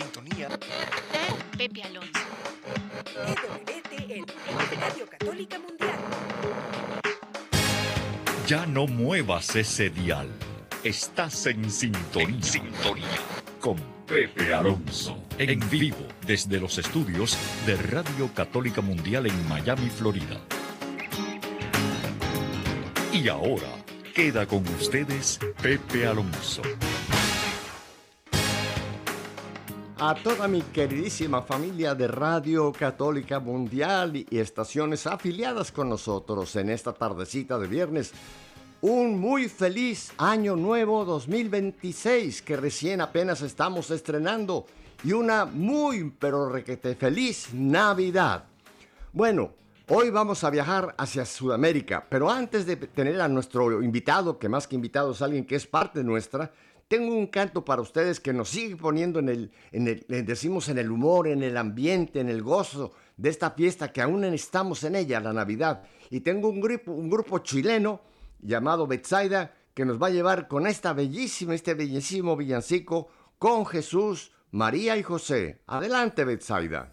sintonía con Pepe Alonso. EWTN, Radio Católica Mundial. Ya no muevas ese dial. Estás en sintonía. Con Pepe Alonso. En vivo desde los estudios de Radio Católica Mundial en Miami, Florida. Y ahora queda con ustedes Pepe Alonso. A toda mi queridísima familia de Radio Católica Mundial y estaciones afiliadas con nosotros en esta tardecita de viernes, un muy feliz año nuevo 2026 que recién apenas estamos estrenando y una muy pero requete feliz Navidad. Bueno, hoy vamos a viajar hacia Sudamérica, pero antes de tener a nuestro invitado, que más que invitado es alguien que es parte nuestra, tengo un canto para ustedes que nos sigue poniendo en el humor, en el ambiente, en el gozo de esta fiesta que aún estamos en ella, la Navidad. Y tengo un grupo chileno llamado Betsaida que nos va a llevar con este bellísimo villancico Con Jesús, María y José. Adelante, Betsaida.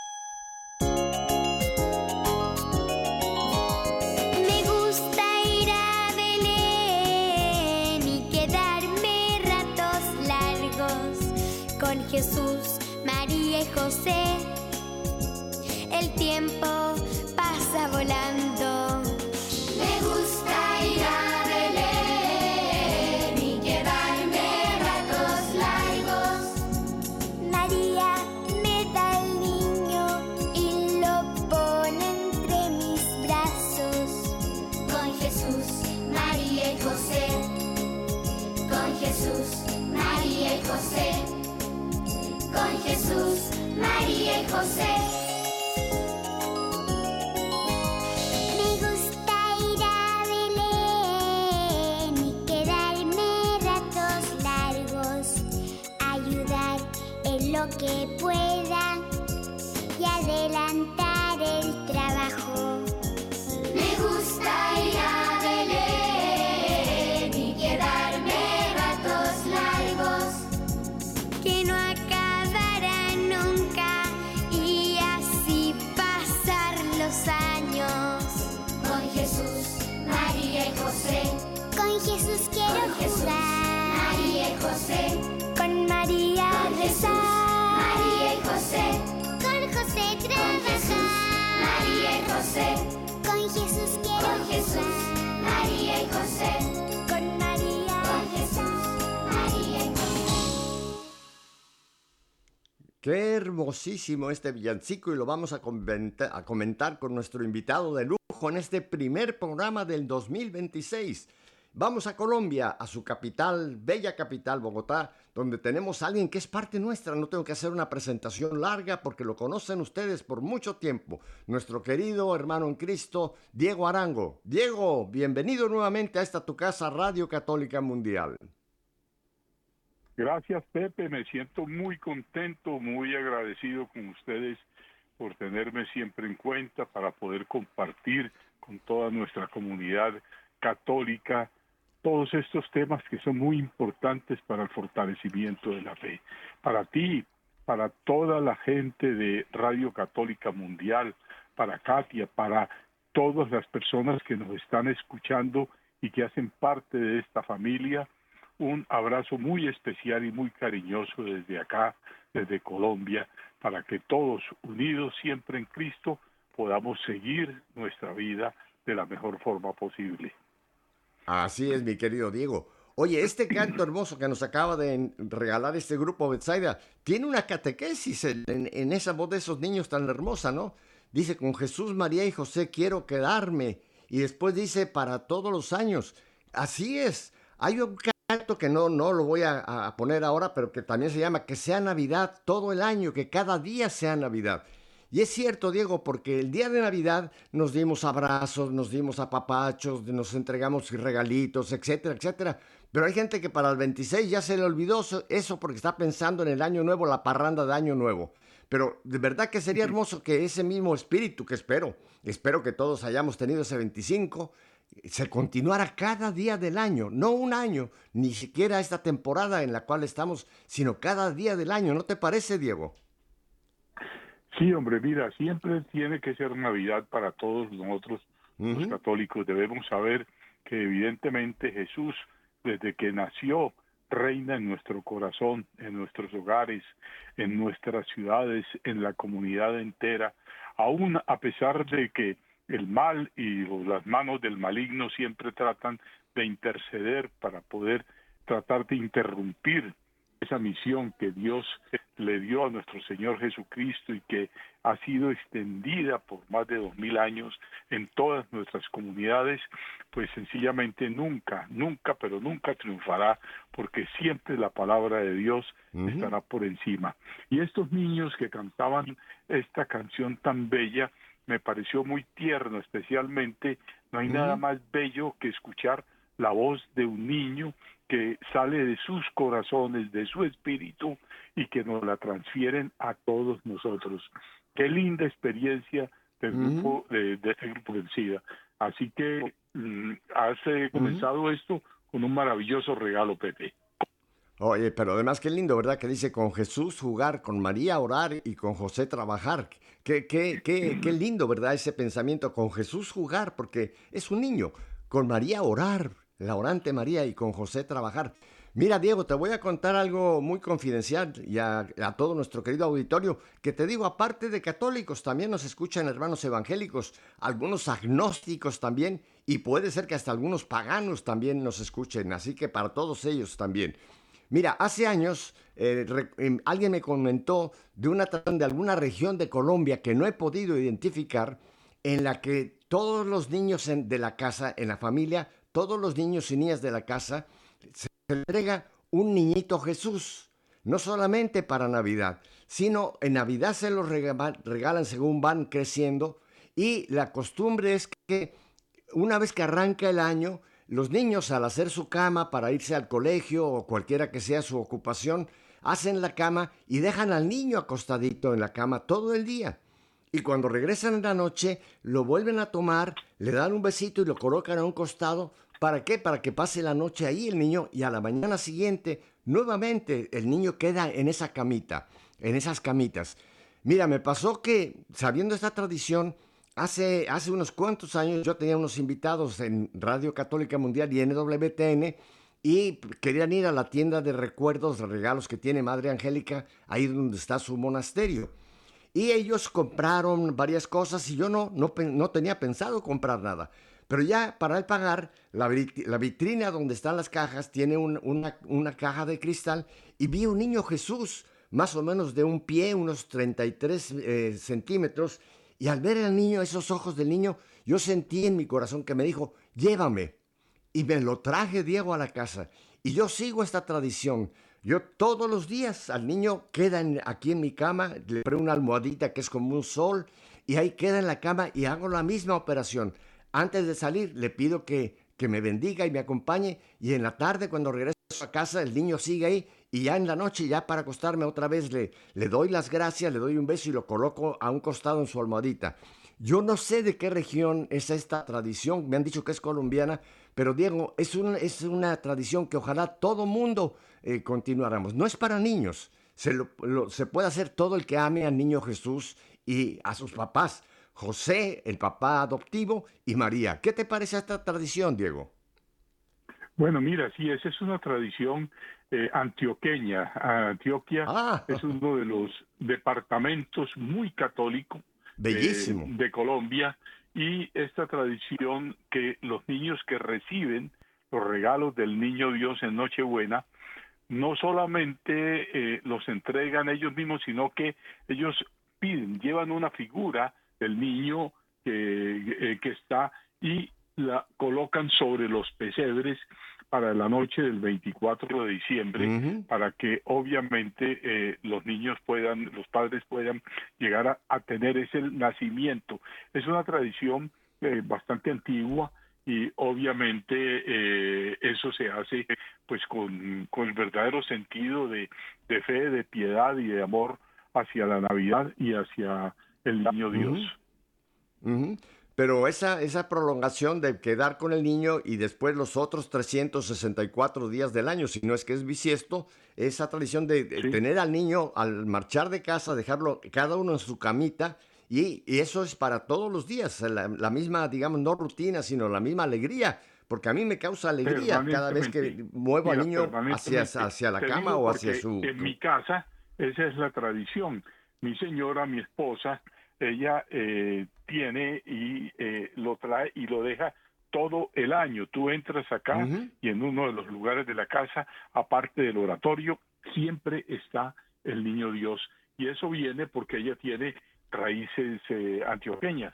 Jesús, María y José, el tiempo pasa volando. Me gusta ir a Belén y quedarme ratos largos. María me da el niño y lo pone entre mis brazos. Con Jesús, María y José, con Jesús, María y José. Con Jesús, María y José. Me gusta ir a Belén y quedarme ratos largos, ayudar en lo que pueda y adelantar el trabajo. Me gusta ir a Belén y quedarme ratos largos, que no años. Con Jesús, María y José. Con Jesús quiero jugar. María y José. Con María rezar. María y José. Con José trabajar. María y José. Con Jesús quiero jugar. María y José. Con María. Con Jesús, María y José. Qué hermosísimo este villancico y lo vamos a comentar con nuestro invitado de lujo en este primer programa del 2026. Vamos a Colombia, a su capital, bella capital, Bogotá, donde tenemos a alguien que es parte nuestra. No tengo que hacer una presentación larga porque lo conocen ustedes por mucho tiempo. Nuestro querido hermano en Cristo, Diego Arango. Diego, bienvenido nuevamente a esta tu casa, Radio Católica Mundial. Gracias, Pepe. Me siento muy contento, muy agradecido con ustedes por tenerme siempre en cuenta para poder compartir con toda nuestra comunidad católica todos estos temas que son muy importantes para el fortalecimiento de la fe. Para ti, para toda la gente de Radio Católica Mundial, para Katia, para todas las personas que nos están escuchando y que hacen parte de esta familia, un abrazo muy especial y muy cariñoso desde acá, desde Colombia, para que todos, unidos siempre en Cristo, podamos seguir nuestra vida de la mejor forma posible. Así es, mi querido Diego. Oye, este canto hermoso que nos acaba de regalar este grupo Betsaida, tiene una catequesis en esa voz de esos niños tan hermosa, ¿no? Dice, con Jesús, María y José quiero quedarme. Y después dice, para todos los años. Así es. Hay un canto que no lo voy a poner ahora, pero que también se llama Que sea Navidad todo el año, que cada día sea Navidad. Y es cierto, Diego, porque el día de Navidad nos dimos abrazos, nos dimos apapachos, nos entregamos regalitos, etcétera, etcétera. Pero hay gente que para el 26 ya se le olvidó eso porque está pensando en el Año Nuevo, la parranda de Año Nuevo. Pero de verdad que sería hermoso que ese mismo espíritu que espero que todos hayamos tenido ese 25, se continuara cada día del año, no un año, ni siquiera esta temporada en la cual estamos, sino cada día del año. ¿No te parece, Diego? Sí, hombre, mira, siempre tiene que ser Navidad para todos nosotros, los católicos. Debemos saber que evidentemente Jesús, desde que nació, reina en nuestro corazón, en nuestros hogares, en nuestras ciudades, en la comunidad entera, aún a pesar de que el mal y las manos del maligno siempre tratan de interceder para poder tratar de interrumpir esa misión que Dios le dio a nuestro Señor Jesucristo y que ha sido extendida por más de 2000 años en todas nuestras comunidades, pues sencillamente nunca, pero nunca triunfará, porque siempre la palabra de Dios estará por encima. Y estos niños que cantaban esta canción tan bella, me pareció muy tierno, especialmente no hay nada más bello que escuchar la voz de un niño que sale de sus corazones, de su espíritu, y que nos la transfieren a todos nosotros. Qué linda experiencia del grupo, de este grupo del SIDA. Así que has comenzado esto con un maravilloso regalo, Pepe. Oye, pero además qué lindo, ¿verdad? Que dice con Jesús jugar, con María orar y con José trabajar. Qué lindo, ¿verdad? Ese pensamiento, con Jesús jugar, porque es un niño, con María orar, la orante María, y con José trabajar. Mira, Diego, te voy a contar algo muy confidencial y a todo nuestro querido auditorio, que te digo, aparte de católicos, también nos escuchan hermanos evangélicos, algunos agnósticos también, y puede ser que hasta algunos paganos también nos escuchen, así que para todos ellos también. Mira, hace años alguien me comentó de alguna región de Colombia que no he podido identificar, en la que todos los niños de la casa, en la familia, todos los niños y niñas de la casa, se entrega un niñito Jesús, no solamente para Navidad, sino en Navidad se los regalan según van creciendo, y la costumbre es que una vez que arranca el año, los niños, al hacer su cama para irse al colegio o cualquiera que sea su ocupación, hacen la cama y dejan al niño acostadito en la cama todo el día. Y cuando regresan en la noche, lo vuelven a tomar, le dan un besito y lo colocan a un costado. ¿Para qué? Para que pase la noche ahí el niño, y a la mañana siguiente, nuevamente el niño queda en esa camita, en esas camitas. Mira, me pasó que, sabiendo esta tradición, hace unos cuantos años yo tenía unos invitados en Radio Católica Mundial y NWTN, y querían ir a la tienda de recuerdos, de regalos que tiene Madre Angélica, ahí donde está su monasterio. Y ellos compraron varias cosas y yo no tenía pensado comprar nada. Pero ya para el pagar, la vitrina donde están las cajas tiene una caja de cristal, y vi un niño Jesús, más o menos de un pie, unos 33 centímetros. Y al ver al niño, esos ojos del niño, yo sentí en mi corazón que me dijo, llévame. Y me lo traje, Diego, a la casa. Y yo sigo esta tradición. Yo todos los días al niño queda aquí en mi cama, le pongo una almohadita que es como un sol, y ahí queda en la cama y hago la misma operación. Antes de salir le pido que me bendiga y me acompañe, y en la tarde cuando regreso a casa el niño sigue ahí, y ya en la noche, ya para acostarme otra vez, le doy las gracias, le doy un beso y lo coloco a un costado en su almohadita. Yo no sé de qué región es esta tradición, me han dicho que es colombiana, pero Diego, es una tradición que ojalá todo mundo continuáramos. No es para niños, se puede hacer todo el que ame al niño Jesús y a sus papás, José, el papá adoptivo, y María. ¿Qué te parece esta tradición, Diego? Bueno, mira, sí, esa es una tradición antioqueña. Antioquia es uno de los departamentos muy católicos bellísimo de Colombia, y esta tradición que los niños que reciben los regalos del Niño Dios en Nochebuena, no solamente los entregan ellos mismos, sino que ellos llevan una figura del niño que está, y la colocan sobre los pesebres para la noche del 24 de diciembre, para que obviamente los padres puedan llegar a tener ese nacimiento. Es una tradición bastante antigua, y obviamente eso se hace pues con el verdadero sentido de fe, de piedad y de amor hacia la Navidad y hacia el Niño Dios. Pero esa prolongación de quedar con el niño y después los otros 364 días del año, si no es que es bisiesto, esa tradición de Sí. tener al niño al marchar de casa, dejarlo cada uno en su camita, y eso es para todos los días, la misma, digamos, no rutina, sino la misma alegría, porque a mí me causa alegría cada vez que muevo al Mira, niño permanentemente. hacia la Te cama digo o hacia porque su... en mi casa esa es la tradición. Mi señora, mi esposa, ella tiene y lo trae y lo deja todo el año. Tú entras acá Ujú. y en uno de los lugares de la casa, aparte del oratorio, siempre está el niño Dios. Y eso viene porque ella tiene raíces antioqueñas.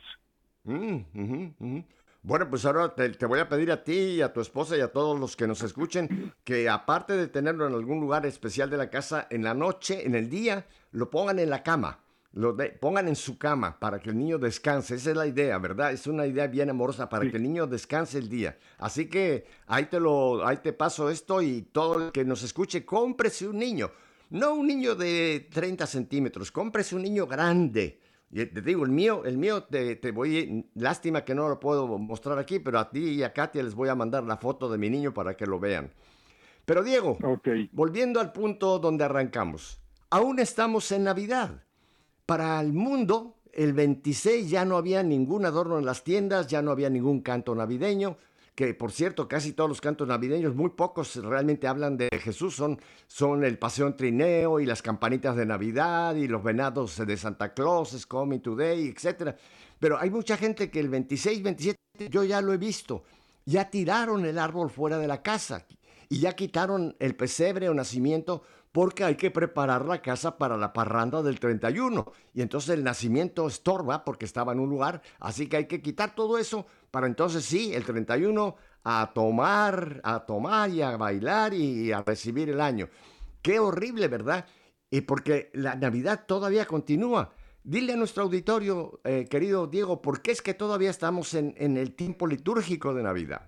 Ujú, ujú. Bueno, pues ahora te voy a pedir a ti y a tu esposa y a todos los que nos escuchen que aparte de tenerlo en algún lugar especial de la casa, en la noche, en el día, lo pongan en la cama, pongan en su cama para que el niño descanse. Esa es la idea, ¿verdad? Es una idea bien amorosa para Sí. que el niño descanse el día. Así que ahí te paso esto y todo el que nos escuche, cómprese un niño. No un niño de 30 centímetros, cómprese un niño grande. Y te digo, el mío te voy, lástima que no lo puedo mostrar aquí, pero a ti y a Katia les voy a mandar la foto de mi niño para que lo vean. Pero Diego, Ok. volviendo al punto donde arrancamos, aún estamos en Navidad. Para el mundo, el 26 ya no había ningún adorno en las tiendas, ya no había ningún canto navideño, que por cierto, casi todos los cantos navideños, muy pocos realmente hablan de Jesús, son el Paseo en Trineo y las campanitas de Navidad y los venados de Santa Claus, is Coming Today, etc. Pero hay mucha gente que el 26, 27, yo ya lo he visto, ya tiraron el árbol fuera de la casa y ya quitaron el pesebre o nacimiento porque hay que preparar la casa para la parranda del 31. Y entonces el nacimiento estorba porque estaba en un lugar, así que hay que quitar todo eso para entonces sí, el 31 a tomar y a bailar y a recibir el año. Qué horrible, ¿verdad? Y porque la Navidad todavía continúa. Dile a nuestro auditorio, querido Diego, ¿por qué es que todavía estamos en el tiempo litúrgico de Navidad?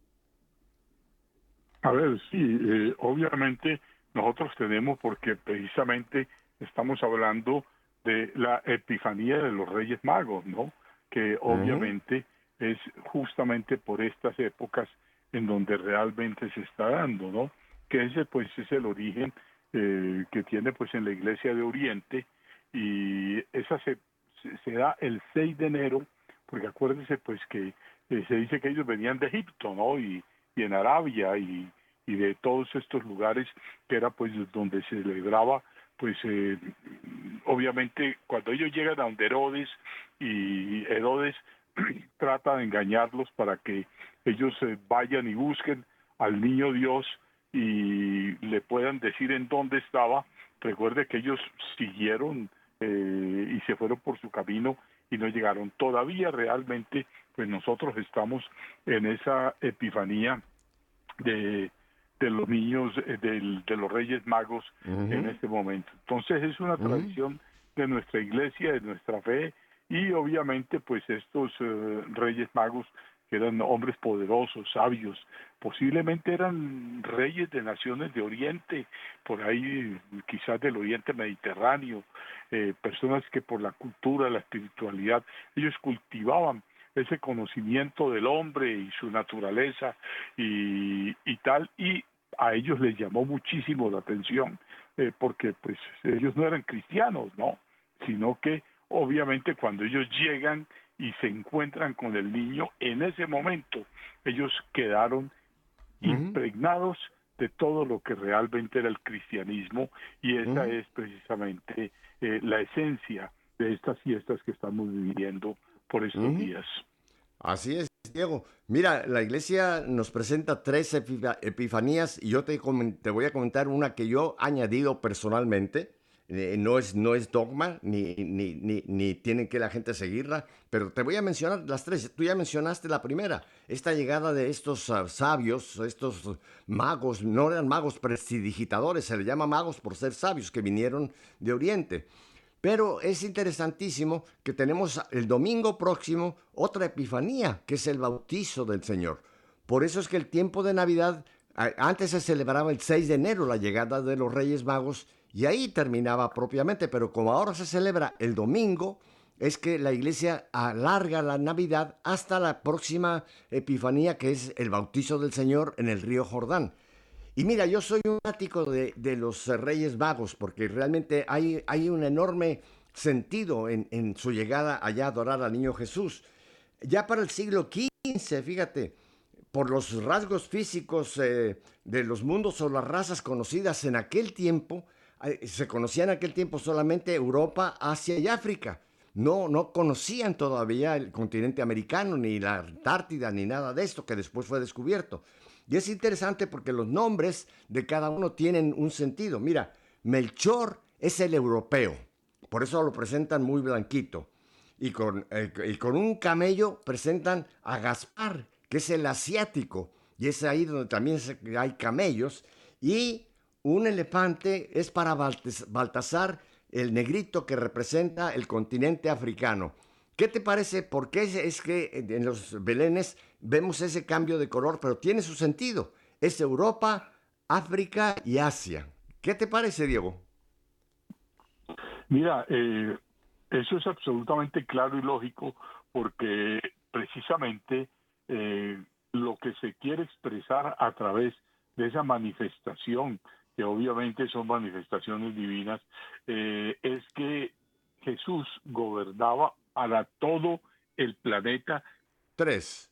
A ver, sí, obviamente nosotros tenemos porque precisamente estamos hablando de la Epifanía de los Reyes Magos, ¿no? Que obviamente es justamente por estas épocas en donde realmente se está dando, ¿no? Que ese pues es el origen que tiene pues en la Iglesia de Oriente y esa se da el 6 de enero, porque acuérdense pues que se dice que ellos venían de Egipto, ¿no? Y en Arabia y de todos estos lugares que era pues donde se celebraba pues obviamente cuando ellos llegan a donde Herodes y Herodes trata de engañarlos para que ellos vayan y busquen al niño Dios y le puedan decir en dónde estaba. Recuerde que ellos siguieron y se fueron por su camino y no llegaron. Todavía realmente pues nosotros estamos en esa epifanía de los niños, de los Reyes Magos en este momento. Entonces es una tradición de nuestra iglesia, de nuestra fe, y obviamente pues estos Reyes Magos, que eran hombres poderosos, sabios, posiblemente eran reyes de naciones de Oriente, por ahí quizás del Oriente Mediterráneo, personas que por la cultura, la espiritualidad, ellos cultivaban ese conocimiento del hombre y su naturaleza y tal, y a ellos les llamó muchísimo la atención, porque pues ellos no eran cristianos, ¿no? Sino que obviamente cuando ellos llegan y se encuentran con el niño, en ese momento ellos quedaron impregnados de todo lo que realmente era el cristianismo, y esa es precisamente la esencia de estas fiestas que estamos viviendo por estos días. Así es, Diego. Mira, la iglesia nos presenta 3 epifanías y yo te voy a comentar una que yo he añadido personalmente. No es dogma, ni tiene que la gente seguirla, pero te voy a mencionar las 3. Tú ya mencionaste la primera, esta llegada de estos sabios, estos magos, no eran magos prestidigitadores, se les llama magos por ser sabios, que vinieron de Oriente. Pero es interesantísimo que tenemos el domingo próximo otra epifanía, que es el bautizo del Señor. Por eso es que el tiempo de Navidad, antes se celebraba el 6 de enero, la llegada de los Reyes Magos, y ahí terminaba propiamente, pero como ahora se celebra el domingo, es que la iglesia alarga la Navidad hasta la próxima Epifanía, que es el bautizo del Señor en el río Jordán. Y mira, yo soy un fanático de los Reyes Magos, porque realmente hay un enorme sentido en su llegada allá a adorar al niño Jesús. Ya para el siglo XV, fíjate, por los rasgos físicos de los mundos o las razas conocidas en aquel tiempo, se conocía en aquel tiempo solamente Europa, Asia y África. No conocían todavía el continente americano, ni la Antártida, ni nada de esto, que después fue descubierto. Y es interesante porque los nombres de cada uno tienen un sentido. Mira, Melchor es el europeo, por eso lo presentan muy blanquito. Y con un camello presentan a Gaspar, que es el asiático, y es ahí donde también hay camellos. Y un elefante es para Baltasar, el negrito que representa el continente africano. ¿Qué te parece? ¿Por qué es que en los belenes vemos ese cambio de color? Pero tiene su sentido. Es Europa, África y Asia. ¿Qué te parece, Diego? Mira, eso es absolutamente claro y lógico, porque precisamente lo que se quiere expresar a través de esa manifestación, que obviamente son manifestaciones divinas, es que Jesús gobernaba para todo el planeta. 3.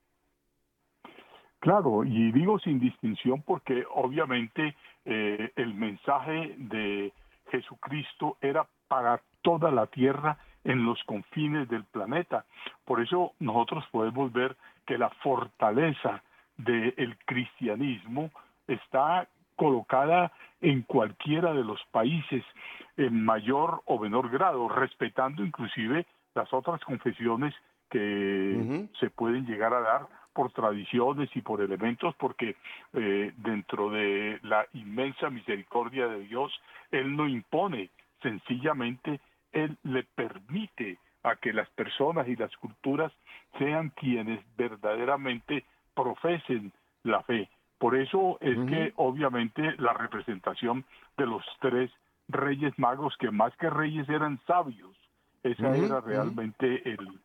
Claro, y digo sin distinción porque obviamente el mensaje de Jesucristo era para toda la tierra en los confines del planeta. Por eso nosotros podemos ver que la fortaleza del cristianismo está colocada en cualquiera de los países en mayor o menor grado, respetando inclusive las otras confesiones que se pueden llegar a dar por tradiciones y por elementos, porque dentro de la inmensa misericordia de Dios, Él no impone, sencillamente Él le permite a que las personas y las culturas sean quienes verdaderamente profesen la fe. Por eso es que obviamente la representación de los 3 reyes magos, que más que reyes eran sabios, esa era realmente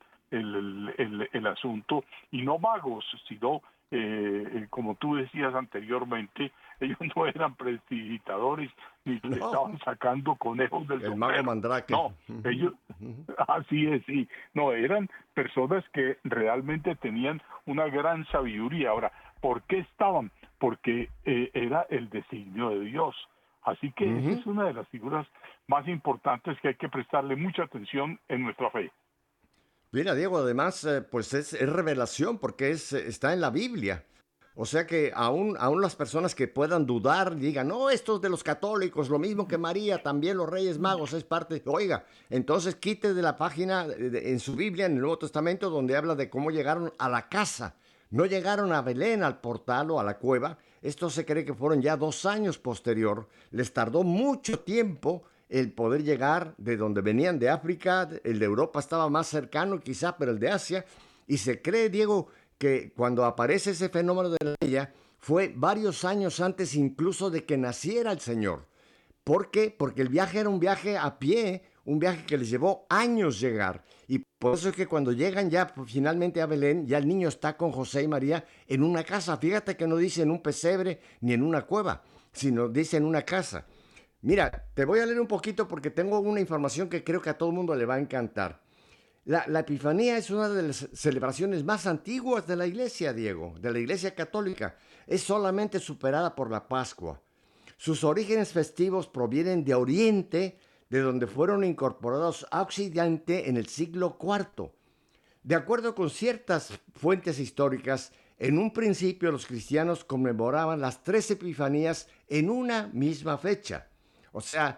el asunto, y no magos, sino como tú decías anteriormente, ellos no eran prestidigitadores ni le estaban sacando conejos del sombrero. El mago Mandrake. No, ellos, así es, sí. No, eran personas que realmente tenían una gran sabiduría. Ahora, ¿por qué estaban? Porque era el designio de Dios. Así que esa es una de las figuras más importantes que hay que prestarle mucha atención en nuestra fe. Mira, Diego, además, pues es revelación porque está en la Biblia. O sea que aún las personas que puedan dudar, digan, no, esto es de los católicos, lo mismo que María, también los Reyes Magos es parte. Oiga, entonces quite de la página en su Biblia, en el Nuevo Testamento, donde habla de cómo llegaron a la casa. No llegaron a Belén, al portal o a la cueva. Esto se cree que fueron ya 2 años posterior. Les tardó mucho tiempo el poder llegar de donde venían de África. El de Europa estaba más cercano quizá, pero el de Asia. Y se cree, Diego, que cuando aparece ese fenómeno de la ella fue varios años antes incluso de que naciera el Señor. ¿Por qué? Porque el viaje era un viaje a pie, un viaje que les llevó años llegar. Y por eso es que cuando llegan ya finalmente a Belén, ya el niño está con José y María en una casa. Fíjate que no dice en un pesebre ni en una cueva, sino dice en una casa. Mira, te voy a leer un poquito porque tengo una información que creo que a todo el mundo le va a encantar. La Epifanía es una de las celebraciones más antiguas de la Iglesia, Diego, de la Iglesia Católica. Es solamente superada por la Pascua. Sus orígenes festivos provienen de Oriente, de donde fueron incorporados a Occidente en el siglo IV. De acuerdo con ciertas fuentes históricas, en un principio los cristianos conmemoraban las 3 Epifanías en una misma fecha. O sea,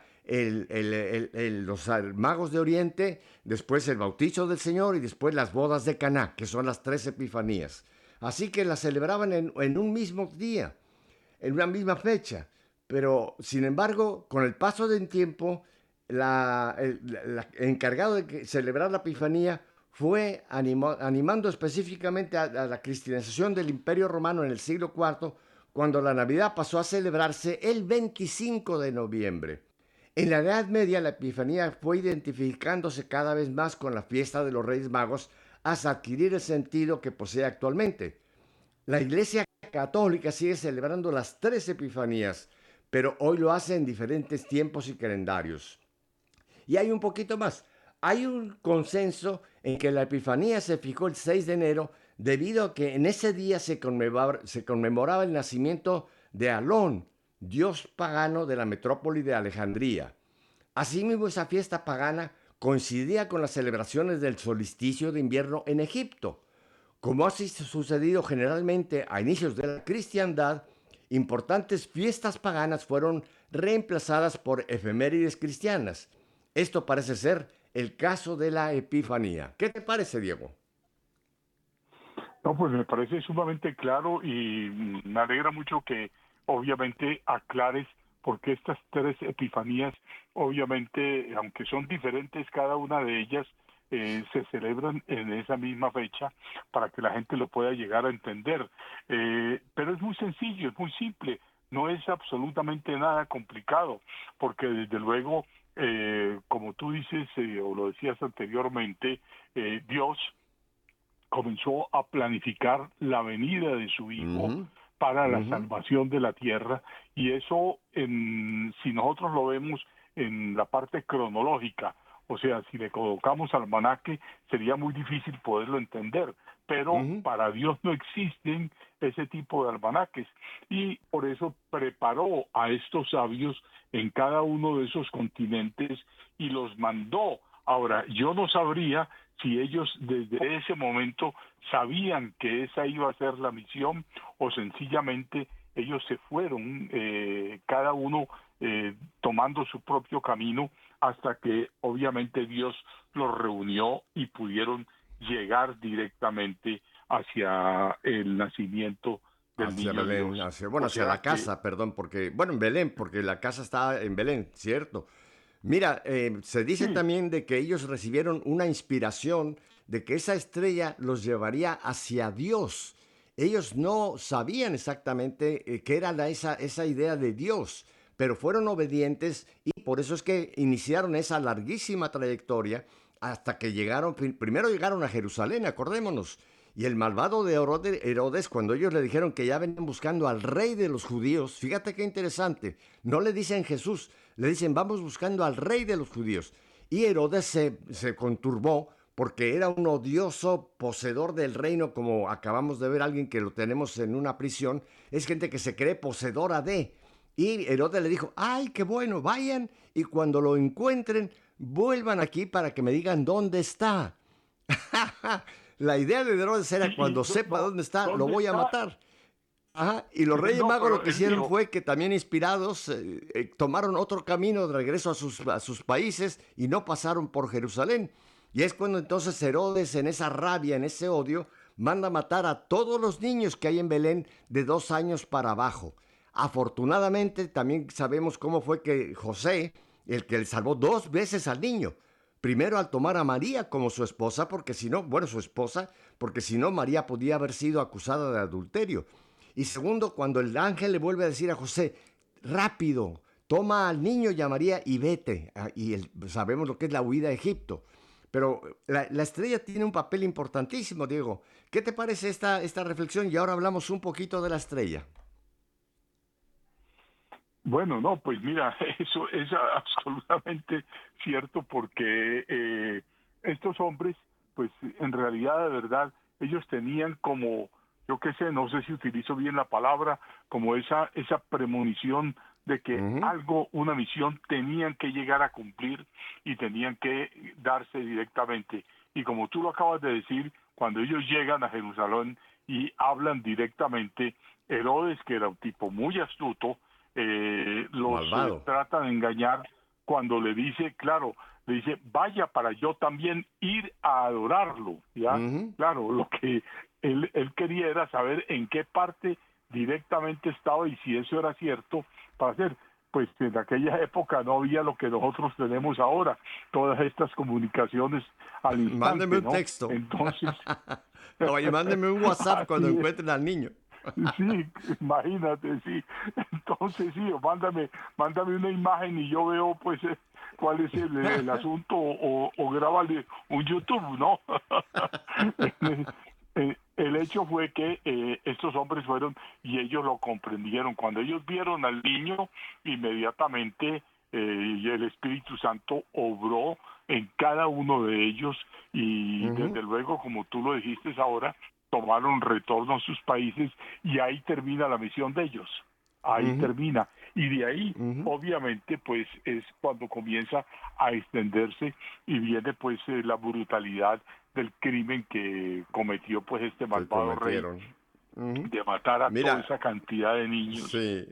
los magos de Oriente, después el bautizo del Señor y después las bodas de Caná, que son las 3 Epifanías. Así que las celebraban en un mismo día, en una misma fecha. Pero, sin embargo, con el paso del tiempo, el encargado de celebrar la Epifanía fue animando específicamente a la cristianización del Imperio Romano en el siglo IV, cuando la Navidad pasó a celebrarse el 25 de noviembre. En la Edad Media la Epifanía fue identificándose cada vez más con la fiesta de los Reyes Magos hasta adquirir el sentido que posee actualmente. La Iglesia Católica sigue celebrando las 3 Epifanías, pero hoy lo hace en diferentes tiempos y calendarios. Y hay un poquito más. Hay un consenso en que la Epifanía se fijó el 6 de enero debido a que en ese día se conmemoraba el nacimiento de Alón, dios pagano de la metrópoli de Alejandría. Asimismo, esa fiesta pagana coincidía con las celebraciones del solsticio de invierno en Egipto. Como ha sucedido generalmente a inicios de la cristiandad, importantes fiestas paganas fueron reemplazadas por efemérides cristianas. Esto parece ser el caso de la Epifanía. ¿Qué te parece, Diego? No, pues me parece sumamente claro y me alegra mucho que obviamente aclares porque estas 3 epifanías, obviamente, aunque son diferentes cada una de ellas, se celebran en esa misma fecha para que la gente lo pueda llegar a entender. Pero es muy sencillo, es muy simple, no es absolutamente nada complicado, porque desde luego, como tú dices o lo decías anteriormente, Dios comenzó a planificar la venida de su Hijo para la salvación de la tierra, y eso, si nosotros lo vemos en la parte cronológica, o sea, si le colocamos almanaque, sería muy difícil poderlo entender, pero para Dios no existen ese tipo de almanaques, y por eso preparó a estos sabios en cada uno de esos continentes y los mandó. Ahora, yo no sabría si ellos desde ese momento sabían que esa iba a ser la misión o sencillamente ellos se fueron, cada uno tomando su propio camino hasta que obviamente Dios los reunió y pudieron llegar directamente hacia el nacimiento del niño Belén, Dios. hacia la casa, perdón, en Belén, porque la casa está en Belén, ¿cierto? Mira, se dice también de que ellos recibieron una inspiración de que esa estrella los llevaría hacia Dios. Ellos no sabían exactamente qué era esa idea de Dios, pero fueron obedientes y por eso es que iniciaron esa larguísima trayectoria hasta que primero llegaron a Jerusalén, acordémonos. Y el malvado de Herodes, cuando ellos le dijeron que ya venían buscando al rey de los judíos, fíjate qué interesante, no le dicen Jesús, le dicen vamos buscando al rey de los judíos. Y Herodes se conturbó porque era un odioso poseedor del reino, como acabamos de ver alguien que lo tenemos en una prisión, es gente que se cree poseedora de. Y Herodes le dijo, ay, qué bueno, vayan y cuando lo encuentren, vuelvan aquí para que me digan dónde está. La idea de Herodes era cuando sepa dónde está, lo voy a matar. Ajá. Y los Reyes Magos lo que hicieron fue que también inspirados tomaron otro camino de regreso a sus países y no pasaron por Jerusalén. Y es cuando entonces Herodes, en esa rabia, en ese odio, manda matar a todos los niños que hay en Belén de 2 años para abajo. Afortunadamente también sabemos cómo fue que José, el que le salvó 2 veces al niño. Primero al tomar a María como su esposa, porque si no, María podía haber sido acusada de adulterio. Y segundo, cuando el ángel le vuelve a decir a José, rápido, toma al niño y a María y vete. Sabemos lo que es la huida a Egipto. Pero la estrella tiene un papel importantísimo, Diego. ¿Qué te parece esta reflexión? Y ahora hablamos un poquito de la estrella. Bueno, no, pues mira, eso es absolutamente cierto porque estos hombres, pues en realidad, de verdad, ellos tenían como, yo qué sé, no sé si utilizo bien la palabra, como esa premonición de que algo, una misión, tenían que llegar a cumplir y tenían que darse directamente. Y como tú lo acabas de decir, cuando ellos llegan a Jerusalén y hablan directamente, Herodes, que era un tipo muy astuto, los trata de engañar cuando le dice, vaya para yo también ir a adorarlo, ¿ya? Claro, lo que él quería era saber en qué parte directamente estaba y si eso era cierto para hacer. Pues en aquella época no había lo que nosotros tenemos ahora, todas estas comunicaciones al instante. Mándeme un ¿no? texto. Entonces, oye, mándeme un WhatsApp cuando encuentren al niño. Sí, imagínate, sí. Entonces, sí, mándame una imagen y yo veo, pues, cuál es el asunto o grábale un YouTube, ¿no? El hecho fue que estos hombres fueron y ellos lo comprendieron. Cuando ellos vieron al niño, inmediatamente y el Espíritu Santo obró en cada uno de ellos y desde luego, como tú lo dijiste ahora, tomaron retorno a sus países y ahí termina la misión de ellos. Ahí termina. Y de ahí, obviamente, pues es cuando comienza a extenderse y viene pues la brutalidad del crimen que cometió pues este malvado rey de matar a toda esa cantidad de niños. Sí.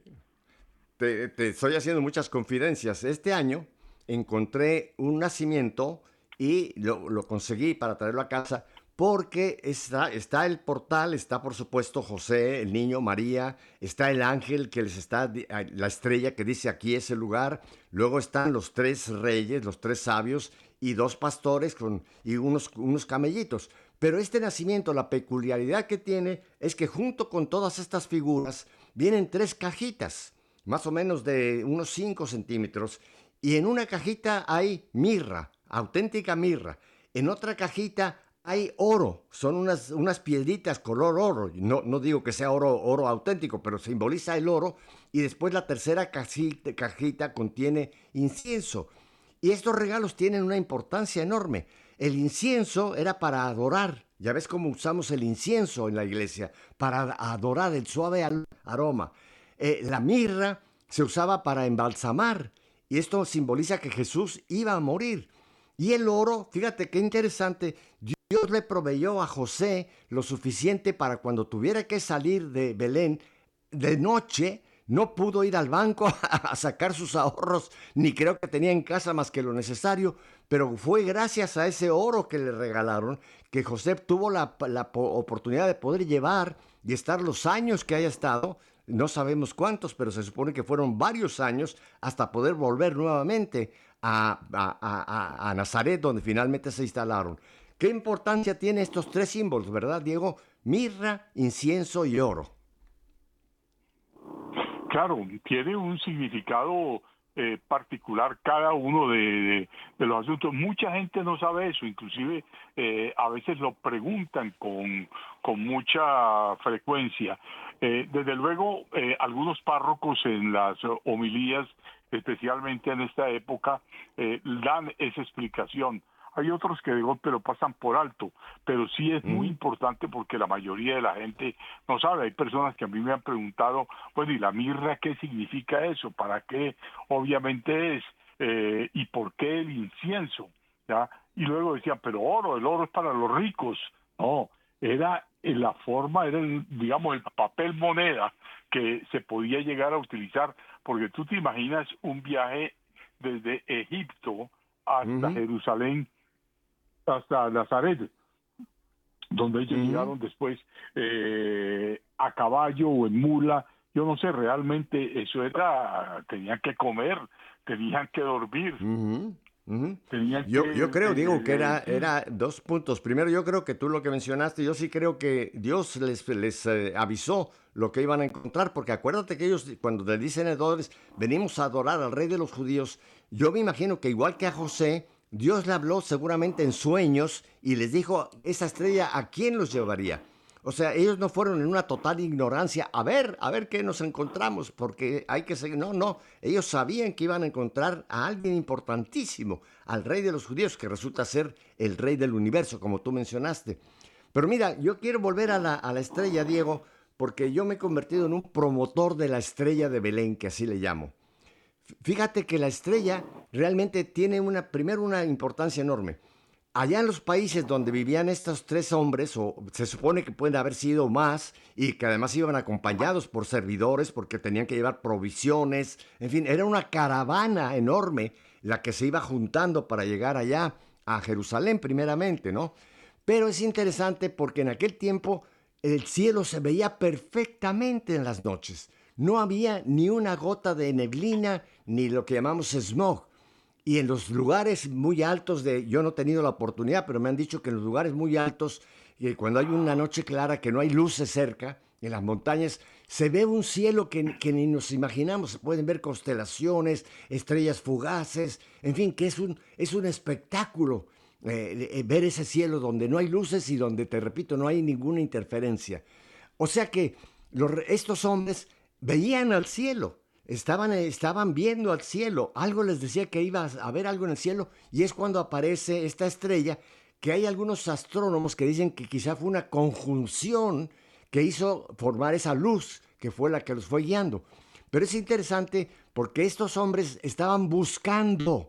Te estoy haciendo muchas confidencias. Este año encontré un nacimiento y lo conseguí para traerlo a casa porque está el portal, está por supuesto José, el niño, María, está el ángel que les está, la estrella que dice aquí es el lugar, luego están los 3 reyes, los 3 sabios y 2 pastores y unos camellitos. Pero este nacimiento, la peculiaridad que tiene es que junto con todas estas figuras vienen 3 cajitas, más o menos de unos 5 centímetros, y en una cajita hay mirra, auténtica mirra, en otra cajita hay oro, son unas piedritas color oro, no digo que sea oro auténtico, pero simboliza el oro, y después la tercera cajita contiene incienso. Y estos regalos tienen una importancia enorme. El incienso era para adorar, ya ves cómo usamos el incienso en la iglesia, para adorar el suave aroma. La mirra se usaba para embalsamar, y esto simboliza que Jesús iba a morir. Y el oro, fíjate qué interesante, Dios le proveyó a José lo suficiente para cuando tuviera que salir de Belén de noche, no pudo ir al banco a sacar sus ahorros, ni creo que tenía en casa más que lo necesario, pero fue gracias a ese oro que le regalaron que José tuvo la oportunidad de poder llevar y estar los años que haya estado, no sabemos cuántos, pero se supone que fueron varios años hasta poder volver nuevamente a Nazaret, donde finalmente se instalaron. ¿Qué importancia tienen estos 3 símbolos, verdad, Diego? Mirra, incienso y oro. Claro, tiene un significado particular cada uno de los asuntos. Mucha gente no sabe eso, inclusive a veces lo preguntan con mucha frecuencia. Desde luego, algunos párrocos en las homilías, especialmente en esta época, dan esa explicación. Hay otros que de golpe lo pasan por alto, pero sí es muy importante porque la mayoría de la gente no sabe. Hay personas que a mí me han preguntado, bueno, ¿y la mirra qué significa eso? ¿Para qué obviamente es? ¿Y por qué el incienso? ¿Ya? Y luego decían, pero el oro es para los ricos. No, era la forma, era digamos el papel moneda que se podía llegar a utilizar, porque tú te imaginas un viaje desde Egipto hasta Jerusalén, hasta Nazaret, donde ellos llegaron después a caballo o en mula. Yo no sé, realmente eso era, tenían que comer, tenían que dormir. Yo creo, Diego, que era 2 puntos. Primero, yo creo que tú lo que mencionaste, yo sí creo que Dios les avisó lo que iban a encontrar, porque acuérdate que ellos, cuando le dicen a todos, venimos a adorar al rey de los judíos, yo me imagino que igual que a José, Dios le habló seguramente en sueños y les dijo, esa estrella, ¿a quién los llevaría? O sea, ellos no fueron en una total ignorancia, a ver qué nos encontramos, porque hay que seguir. No, ellos sabían que iban a encontrar a alguien importantísimo, al rey de los judíos, que resulta ser el rey del universo, como tú mencionaste. Pero mira, yo quiero volver a la estrella, Diego, porque yo me he convertido en un promotor de la estrella de Belén, que así le llamo. Fíjate que la estrella realmente tiene primero una importancia enorme. Allá en los países donde vivían estos 3 hombres, o se supone que pueden haber sido más, y que además iban acompañados por servidores porque tenían que llevar provisiones, en fin, era una caravana enorme la que se iba juntando para llegar allá a Jerusalén primeramente, ¿no? Pero es interesante porque en aquel tiempo el cielo se veía perfectamente en las noches. No había ni una gota de neblina, ni lo que llamamos smog. Y en los lugares muy altos yo no he tenido la oportunidad, pero me han dicho que en los lugares muy altos, cuando hay una noche clara, que no hay luces cerca, en las montañas, se ve un cielo que ni nos imaginamos. Se pueden ver constelaciones, estrellas fugaces, en fin, que es un espectáculo ver ese cielo donde no hay luces y donde, te repito, no hay ninguna interferencia. O sea que estos hombres veían al cielo, estaban viendo al cielo, algo les decía que iba a haber algo en el cielo, y es cuando aparece esta estrella, que hay algunos astrónomos que dicen que quizá fue una conjunción que hizo formar esa luz, que fue la que los fue guiando. Pero es interesante porque estos hombres estaban buscando,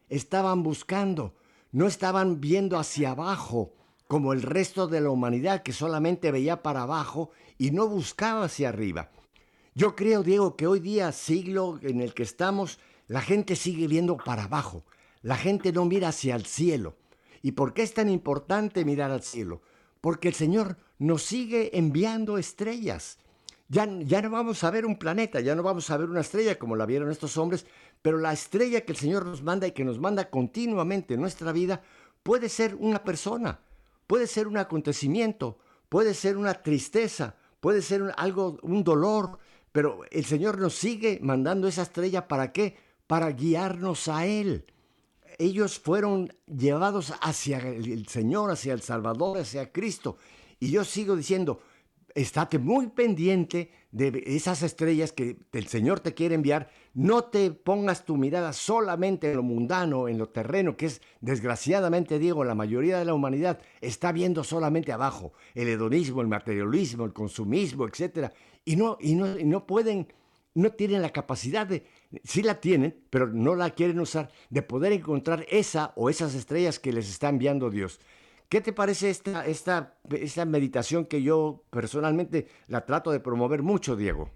no estaban viendo hacia abajo, como el resto de la humanidad que solamente veía para abajo y no buscaba hacia arriba. Yo creo, Diego, que hoy día, siglo en el que estamos, la gente sigue viendo para abajo. La gente no mira hacia el cielo. ¿Y por qué es tan importante mirar al cielo? Porque el Señor nos sigue enviando estrellas. Ya no vamos a ver un planeta, ya no vamos a ver una estrella como la vieron estos hombres, pero la estrella que el Señor nos manda y que nos manda continuamente en nuestra vida puede ser una persona, puede ser un acontecimiento, puede ser una tristeza, puede ser un dolor, pero el Señor nos sigue mandando esa estrella. ¿Para qué? Para guiarnos a Él. Ellos fueron llevados hacia el Señor, hacia el Salvador, hacia Cristo. Y yo sigo diciendo, estate muy pendiente de esas estrellas que el Señor te quiere enviar. No te pongas tu mirada solamente en lo mundano, en lo terreno, que es, desgraciadamente, Diego, la mayoría de la humanidad está viendo solamente abajo. El hedonismo, el materialismo, el consumismo, etc. Y no pueden, no tienen la capacidad sí la tienen, pero no la quieren usar, de poder encontrar esa o esas estrellas que les está enviando Dios. ¿Qué te parece esta meditación que yo personalmente la trato de promover mucho, Diego?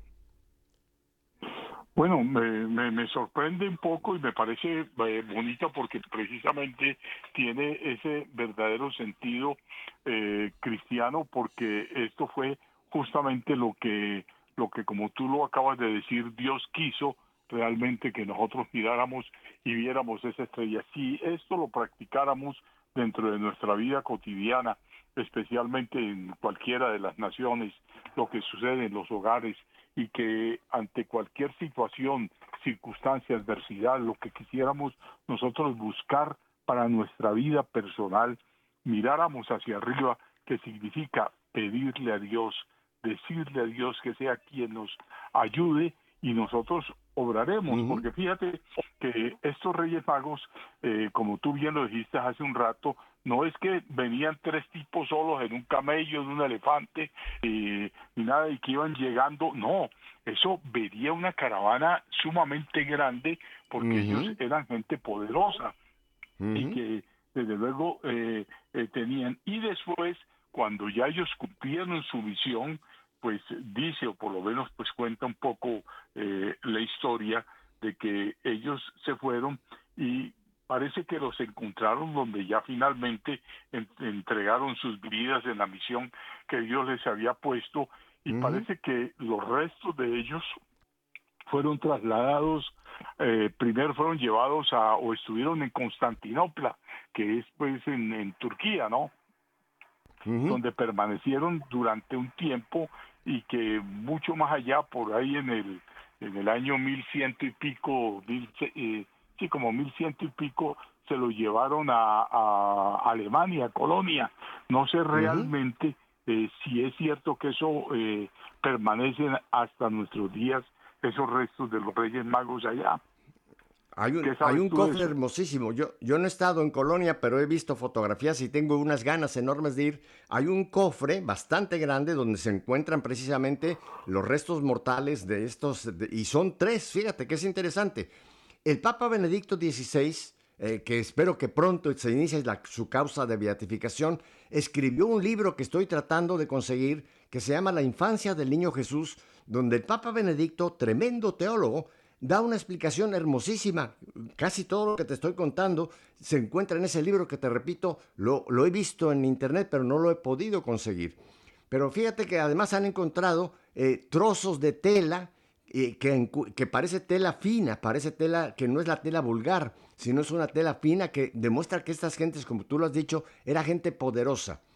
Bueno, me sorprende un poco y me parece bonita porque precisamente tiene ese verdadero sentido cristiano, porque esto fue justamente lo que como tú lo acabas de decir, Dios quiso realmente que nosotros miráramos y viéramos esa estrella. Si esto lo practicáramos dentro de nuestra vida cotidiana, especialmente en cualquiera de las naciones, lo que sucede en los hogares, y que ante cualquier situación, circunstancia, adversidad, lo que quisiéramos nosotros buscar para nuestra vida personal, miráramos hacia arriba, que significa pedirle a Dios, decirle a Dios que sea quien nos ayude, y nosotros obraremos, porque fíjate que estos Reyes Magos, como tú bien lo dijiste hace un rato, no es que venían 3 tipos solos en un camello, en un elefante, ni nada, y que iban llegando, no, eso venía una caravana sumamente grande, porque ellos eran gente poderosa, y que desde luego tenían, y después, cuando ya ellos cumplieron su misión, pues dice, o por lo menos pues cuenta un poco la historia de que ellos se fueron y parece que los encontraron donde ya finalmente entregaron sus vidas en la misión que Dios les había puesto, y parece que los restos de ellos fueron trasladados, primero fueron llevados o estuvieron en Constantinopla, que es pues en Turquía, ¿no? Donde permanecieron durante un tiempo, y que mucho más allá, por ahí en el año 1100 y pico, como 1100 y pico, se lo llevaron a Alemania, Colonia. No sé realmente si es cierto que eso permanecen hasta nuestros días, esos restos de los Reyes Magos allá. Hay un cofre hermosísimo. Yo no he estado en Colonia, pero he visto fotografías y tengo unas ganas enormes de ir. Hay un cofre bastante grande donde se encuentran precisamente los restos mortales de estos, y son 3, fíjate que es interesante. El Papa Benedicto XVI, que espero que pronto se inicie su causa de beatificación, escribió un libro que estoy tratando de conseguir, que se llama La infancia del niño Jesús, donde el Papa Benedicto, tremendo teólogo, da una explicación hermosísima. Casi todo lo que te estoy contando se encuentra en ese libro que, te repito, lo he visto en internet, pero no lo he podido conseguir. Pero fíjate que además han encontrado trozos de tela que parece tela fina, parece tela que no es la tela vulgar, sino es una tela fina que demuestra que estas gentes, como tú lo has dicho, era gente poderosa.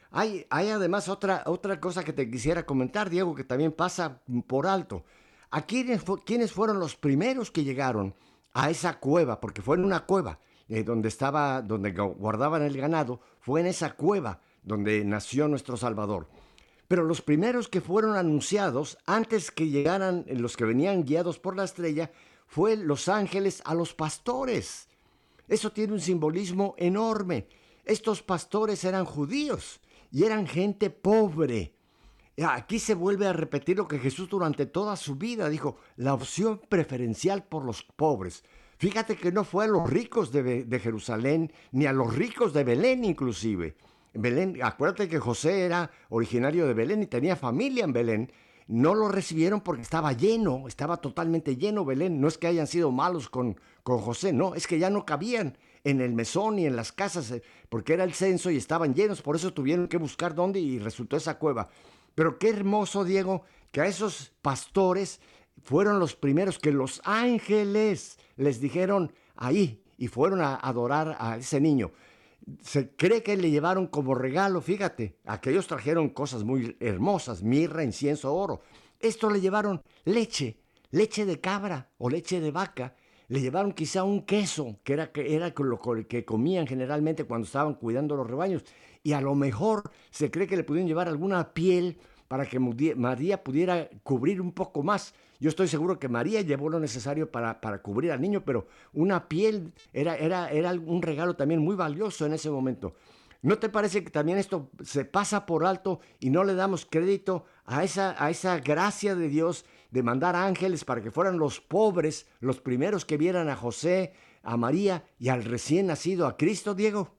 Hay además otra cosa que te quisiera comentar, Diego, que también pasa por alto. ¿A quiénes fueron los primeros que llegaron a esa cueva? Porque fue en una cueva donde guardaban el ganado, fue en esa cueva donde nació nuestro Salvador. Pero los primeros que fueron anunciados, antes que llegaran los que venían guiados por la estrella, fue los ángeles a los pastores. Eso tiene un simbolismo enorme. Estos pastores eran judíos y eran gente pobre. Aquí se vuelve a repetir lo que Jesús durante toda su vida dijo, la opción preferencial por los pobres. Fíjate que no fue a los ricos de Jerusalén, ni a los ricos de Belén inclusive. Belén, acuérdate que José era originario de Belén y tenía familia en Belén. No lo recibieron porque estaba lleno, estaba totalmente lleno Belén. No es que hayan sido malos con José, no, es que ya no cabían en el mesón y en las casas, porque era el censo y estaban llenos, por eso tuvieron que buscar dónde y resultó esa cueva. Pero qué hermoso, Diego, que a esos pastores fueron los primeros que los ángeles les dijeron ahí y fueron a adorar a ese niño. Se cree que le llevaron como regalo, fíjate, aquellos trajeron cosas muy hermosas, mirra, incienso, oro. Esto le llevaron leche de cabra o leche de vaca. Le llevaron quizá un queso, que era lo que comían generalmente cuando estaban cuidando los rebaños. Y a lo mejor se cree que le pudieron llevar alguna piel para que María pudiera cubrir un poco más. Yo estoy seguro que María llevó lo necesario para cubrir al niño, pero una piel era un regalo también muy valioso en ese momento. ¿No te parece que también esto se pasa por alto y no le damos crédito a esa gracia de Dios de mandar ángeles para que fueran los pobres los primeros que vieran a José, a María y al recién nacido, a Cristo, Diego?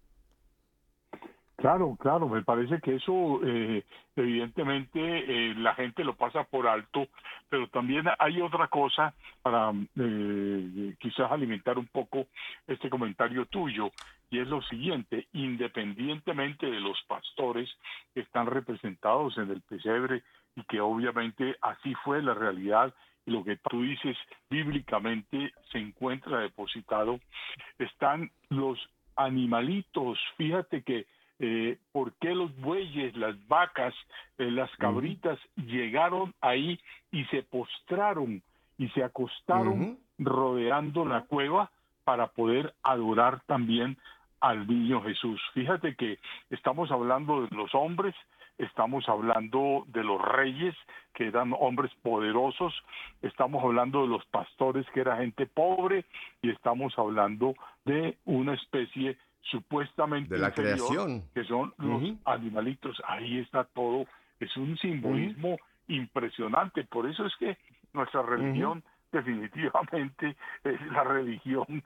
Claro, me parece que eso evidentemente la gente lo pasa por alto, pero también hay otra cosa para quizás alimentar un poco este comentario tuyo, y es lo siguiente: independientemente de los pastores que están representados en el pesebre, y que obviamente así fue la realidad, y lo que tú dices bíblicamente se encuentra depositado, están los animalitos. Fíjate que por qué los bueyes, las vacas, las cabritas llegaron ahí y se postraron y se acostaron rodeando la cueva para poder adorar también al niño Jesús. Fíjate que estamos hablando de los hombres, estamos hablando de los reyes, que eran hombres poderosos, estamos hablando de los pastores, que era gente pobre, y estamos hablando de una especie supuestamente de la inferior, creación, que son los animalitos. Ahí está todo. Es un simbolismo impresionante. Por eso es que nuestra religión definitivamente es la religión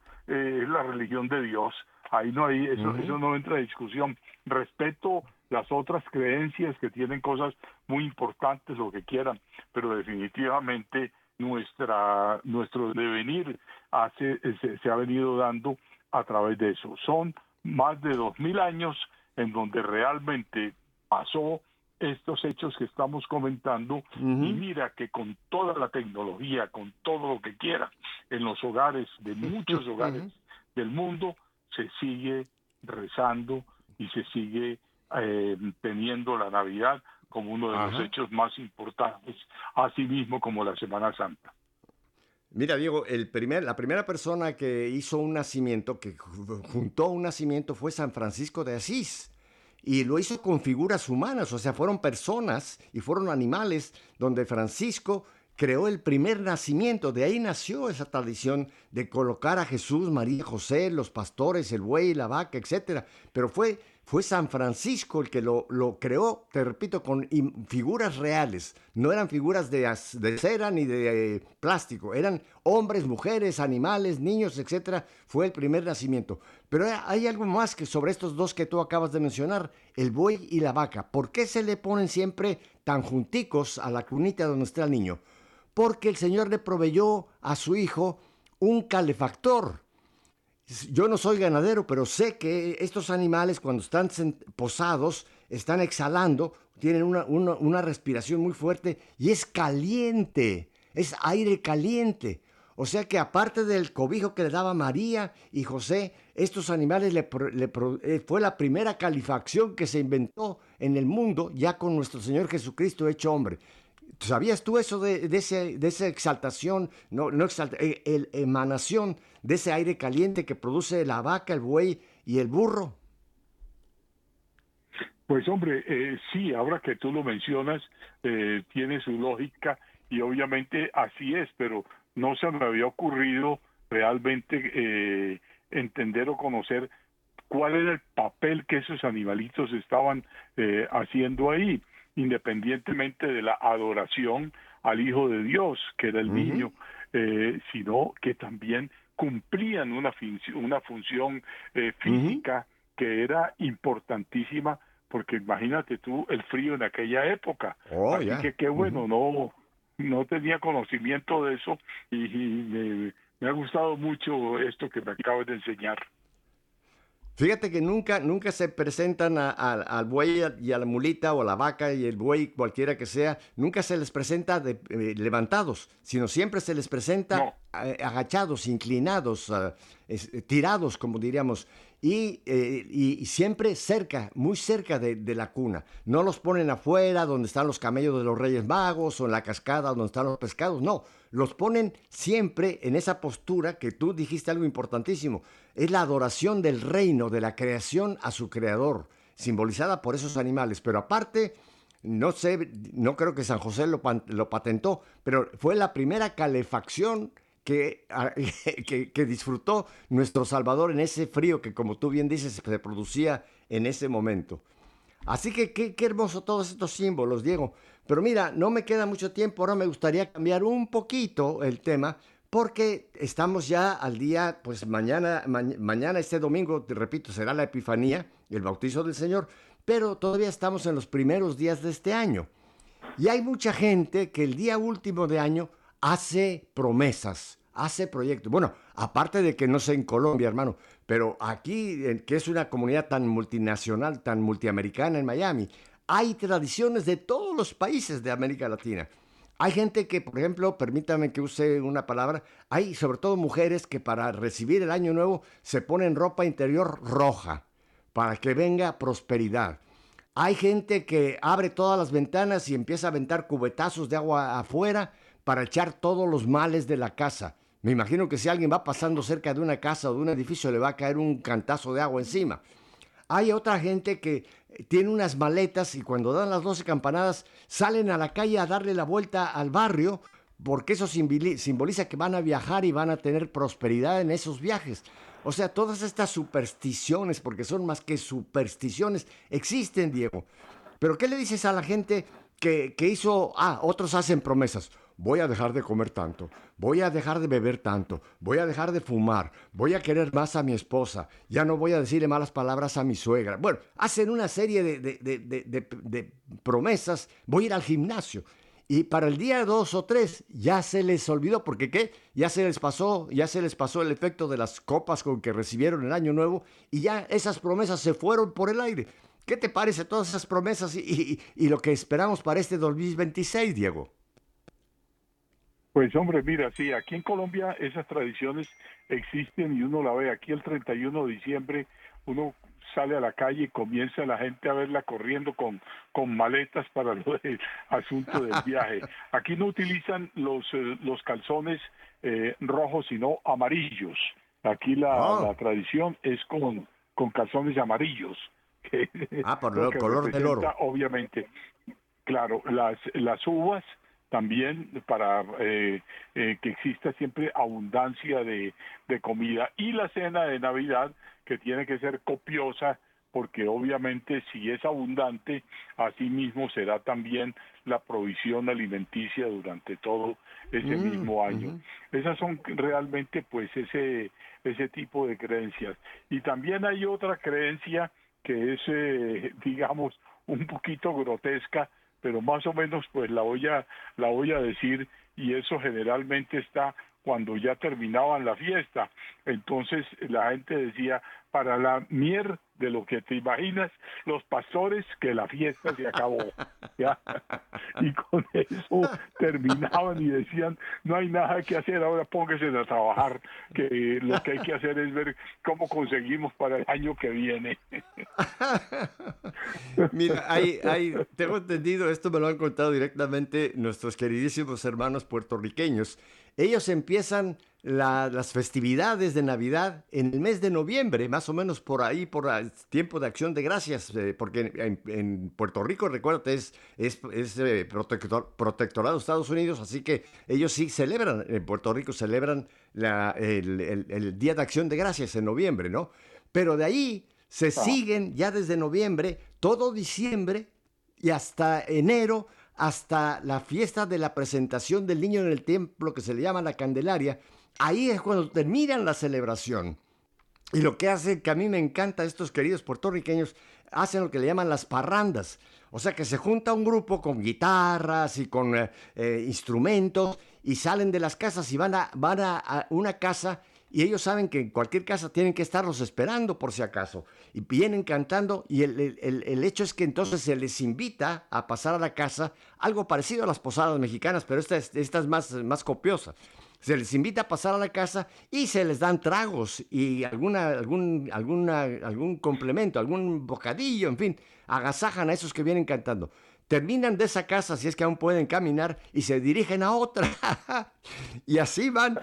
de Dios. Ahí no hay eso no entra en discusión. Respeto las otras creencias que tienen cosas muy importantes, lo que quieran, pero definitivamente nuestro devenir se ha venido dando a través de eso. Son más de 2000 años en donde realmente pasó estos hechos que estamos comentando, y mira que con toda la tecnología, con todo lo que quiera, en los hogares de muchos hogares del mundo se sigue rezando y se sigue teniendo la Navidad como uno de los hechos más importantes, así mismo como la Semana Santa. Mira, Diego, la primera persona que hizo un nacimiento, que juntó un nacimiento, fue San Francisco de Asís. Y lo hizo con figuras humanas, o sea, fueron personas y fueron animales donde Francisco creó el primer nacimiento. De ahí nació esa tradición de colocar a Jesús, María, José, los pastores, el buey, la vaca, etc. Pero fue San Francisco el que lo creó, te repito, con figuras reales. No eran figuras de cera ni de plástico. Eran hombres, mujeres, animales, niños, etc. Fue el primer nacimiento. Pero hay algo más que sobre estos dos que tú acabas de mencionar, el buey y la vaca. ¿Por qué se le ponen siempre tan junticos a la cunita donde está el niño? Porque el Señor le proveyó a su hijo un calefactor. Yo no soy ganadero, pero sé que estos animales, cuando están posados, están exhalando, tienen una respiración muy fuerte y es caliente, es aire caliente. O sea que aparte del cobijo que le daba María y José, estos animales fue la primera calefacción que se inventó en el mundo, ya con nuestro Señor Jesucristo hecho hombre. ¿Sabías tú eso de esa exaltación, emanación de ese aire caliente que produce la vaca, el buey y el burro? Pues hombre, sí, ahora que tú lo mencionas, tiene su lógica y obviamente así es, pero no se me había ocurrido realmente entender o conocer cuál era el papel que esos animalitos estaban haciendo ahí, independientemente de la adoración al Hijo de Dios, que era el niño, sino que también cumplían una función física que era importantísima, porque imagínate tú el frío en aquella época. Así que qué bueno, no tenía conocimiento de eso y me ha gustado mucho esto que me acabas de enseñar. Fíjate que nunca se presentan al buey y a la mulita o a la vaca y el buey, cualquiera que sea, nunca se les presenta levantados, sino siempre se les presenta agachados, inclinados, tirados, como diríamos, y siempre cerca, muy cerca de la cuna. No los ponen afuera, donde están los camellos de los Reyes Magos, o en la cascada donde están los pescados, no. Los ponen siempre en esa postura que tú dijiste algo importantísimo. Es la adoración del reino, de la creación a su creador, simbolizada por esos animales. Pero aparte, no sé, no creo que San José lo patentó, pero fue la primera calefacción que disfrutó nuestro Salvador en ese frío que, como tú bien dices, se producía en ese momento. Así que qué hermoso todos estos símbolos, Diego. Pero mira, no me queda mucho tiempo, ahora me gustaría cambiar un poquito el tema, porque estamos ya al día, pues mañana este domingo, te repito, será la Epifanía, el bautizo del Señor, pero todavía estamos en los primeros días de este año. Y hay mucha gente que el día último de año hace promesas, hace proyectos. Bueno, aparte de que no sé en Colombia, hermano, pero aquí, que es una comunidad tan multinacional, tan multiamericana en Miami, hay tradiciones de todos los países de América Latina. Hay gente que, por ejemplo, permítame que use una palabra, hay sobre todo mujeres que para recibir el año nuevo se ponen ropa interior roja, para que venga prosperidad. Hay gente que abre todas las ventanas y empieza a aventar cubetazos de agua afuera para echar todos los males de la casa. Me imagino que si alguien va pasando cerca de una casa o de un edificio le va a caer un cantazo de agua encima. Hay otra gente que tiene unas maletas y cuando dan las 12 campanadas salen a la calle a darle la vuelta al barrio porque eso simboliza que van a viajar y van a tener prosperidad en esos viajes. O sea, todas estas supersticiones, porque son más que supersticiones, existen, Diego. Pero ¿qué le dices a la gente que hizo? Otros hacen promesas. Voy a dejar de comer tanto, voy a dejar de beber tanto, voy a dejar de fumar, voy a querer más a mi esposa, ya no voy a decirle malas palabras a mi suegra. Bueno, hacen una serie de promesas, voy a ir al gimnasio. Y para el día 2 o 3 ya se les olvidó, porque ¿qué? Ya se les pasó el efecto de las copas con que recibieron el año nuevo y ya esas promesas se fueron por el aire. ¿Qué te parece todas esas promesas y lo que esperamos para este 2026, Diego? Pues hombre, mira, sí, aquí en Colombia esas tradiciones existen y uno la ve. Aquí el 31 de diciembre uno sale a la calle y comienza la gente a verla corriendo con maletas para el asunto del viaje. Aquí no utilizan los calzones rojos, sino amarillos. Aquí la tradición es con calzones amarillos. Por el color del oro. Obviamente, claro, las uvas también para que exista siempre abundancia de comida, y la cena de Navidad, que tiene que ser copiosa, porque obviamente si es abundante, así mismo será también la provisión alimenticia durante todo ese mismo año. Esas son realmente pues ese tipo de creencias. Y también hay otra creencia que es, digamos, un poquito grotesca, pero más o menos pues la voy a decir, y eso generalmente está cuando ya terminaban la fiesta. Entonces la gente decía, para la mier de lo que te imaginas, los pastores, que la fiesta se acabó, ¿ya? Y con eso terminaban y decían, no hay nada que hacer, ahora póngase a trabajar, que lo que hay que hacer es ver cómo conseguimos para el año que viene. Mira, tengo entendido, esto me lo han contado directamente nuestros queridísimos hermanos puertorriqueños. Ellos empiezan las festividades de Navidad en el mes de noviembre, más o menos por ahí, por el tiempo de Acción de Gracias, porque en Puerto Rico, recuérdate, es protectorado de Estados Unidos, así que ellos sí celebran, en Puerto Rico celebran el Día de Acción de Gracias en noviembre, ¿no? Pero de ahí se siguen ya desde noviembre, todo diciembre y hasta enero, hasta la fiesta de la presentación del niño en el templo, que se le llama la Candelaria. Ahí es cuando terminan la celebración. Y lo que hace, que a mí me encanta, estos queridos puertorriqueños, hacen lo que le llaman las parrandas. O sea, que se junta un grupo con guitarras y con instrumentos y salen de las casas y van a una casa. Y ellos saben que en cualquier casa tienen que estarlos esperando por si acaso. Y vienen cantando y el hecho es que entonces se les invita a pasar a la casa, algo parecido a las posadas mexicanas, pero esta es más copiosa. Se les invita a pasar a la casa y se les dan tragos y algún complemento, algún bocadillo, en fin, agasajan a esos que vienen cantando. Terminan de esa casa, si es que aún pueden caminar, y se dirigen a otra. Y así van,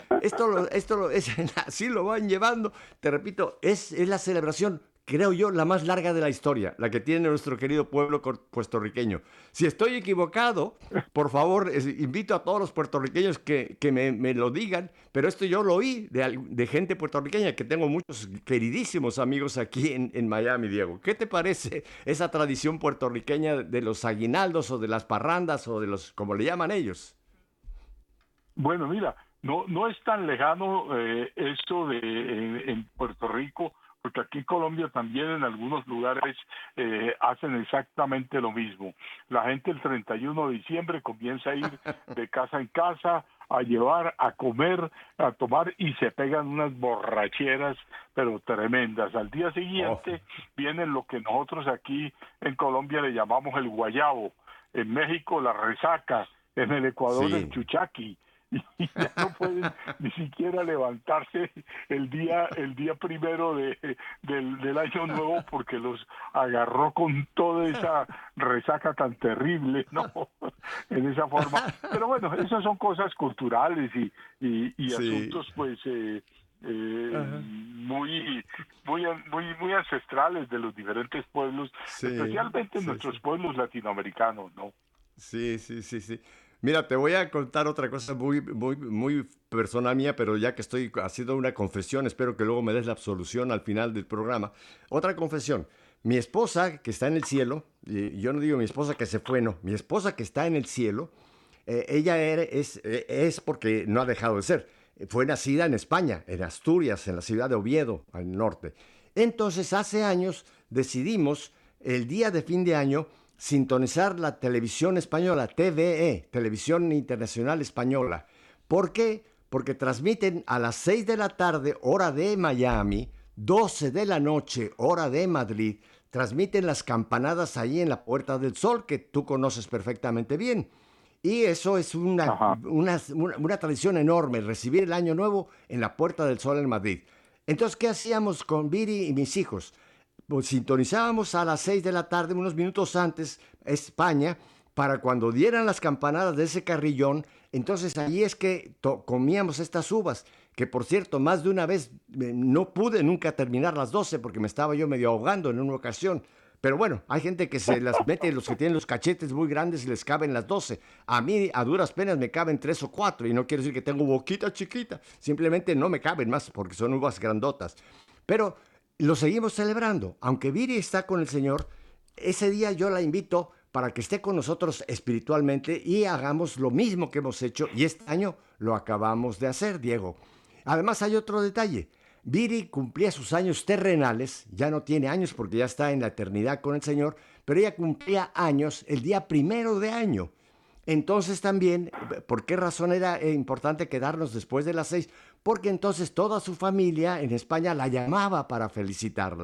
así lo van llevando. Te repito, es la celebración, creo yo, la más larga de la historia, la que tiene nuestro querido pueblo puertorriqueño. Si estoy equivocado, por favor, invito a todos los puertorriqueños que me lo digan, pero esto yo lo oí de gente puertorriqueña, que tengo muchos queridísimos amigos aquí en Miami, Diego. ¿Qué te parece esa tradición puertorriqueña de los aguinaldos o de las parrandas o de los, como le llaman ellos? Bueno, mira, no es tan lejano esto en Puerto Rico, porque aquí en Colombia también en algunos lugares hacen exactamente lo mismo. La gente el 31 de diciembre comienza a ir de casa en casa, a llevar, a comer, a tomar, y se pegan unas borracheras, pero tremendas. Al día siguiente vienen lo que nosotros aquí en Colombia le llamamos el guayabo, en México la resaca, en el Ecuador el chuchaqui. Y ya no pueden ni siquiera levantarse el día primero del año nuevo, porque los agarró con toda esa resaca tan terrible, ¿no? En esa forma. Pero bueno, esas son cosas culturales y asuntos pues muy ancestrales de los diferentes pueblos, especialmente nuestros pueblos latinoamericanos, ¿no? Sí. Mira, te voy a contar otra cosa muy personal mía, pero ya que estoy haciendo una confesión, espero que luego me des la absolución al final del programa. Otra confesión. Mi esposa, que está en el cielo, y yo no digo mi esposa que se fue, no, mi esposa que está en el cielo, ella es porque no ha dejado de ser. Fue nacida en España, en Asturias, en la ciudad de Oviedo, al norte. Entonces, hace años decidimos, el día de fin de año, sintonizar la televisión española, TVE, Televisión Internacional Española. ¿Por qué? Porque transmiten a las 6 de la tarde, hora de Miami, 12 de la noche, hora de Madrid, transmiten las campanadas ahí en la Puerta del Sol, que tú conoces perfectamente bien. Y eso es una tradición enorme, recibir el Año Nuevo en la Puerta del Sol en Madrid. Entonces, ¿qué hacíamos con Viri y mis hijos? Pues sintonizábamos a las 6 de la tarde, unos minutos antes, España, para cuando dieran las campanadas de ese carrillón. Entonces ahí es que comíamos estas uvas, que por cierto, más de una vez no pude nunca terminar las 12 porque me estaba yo medio ahogando en una ocasión. Pero bueno, hay gente que se las mete, los que tienen los cachetes muy grandes y les caben las 12. A mí, a duras penas, me caben 3 o 4, y no quiero decir que tengo boquita chiquita, simplemente no me caben más porque son uvas grandotas. Pero lo seguimos celebrando. Aunque Viri está con el Señor, ese día yo la invito para que esté con nosotros espiritualmente y hagamos lo mismo que hemos hecho, y este año lo acabamos de hacer, Diego. Además hay otro detalle. Viri cumplía sus años terrenales, ya no tiene años porque ya está en la eternidad con el Señor, pero ella cumplía años el día 1 de año. Entonces también, ¿por qué razón era importante quedarnos después de las 6? Porque entonces toda su familia en España la llamaba para felicitarla.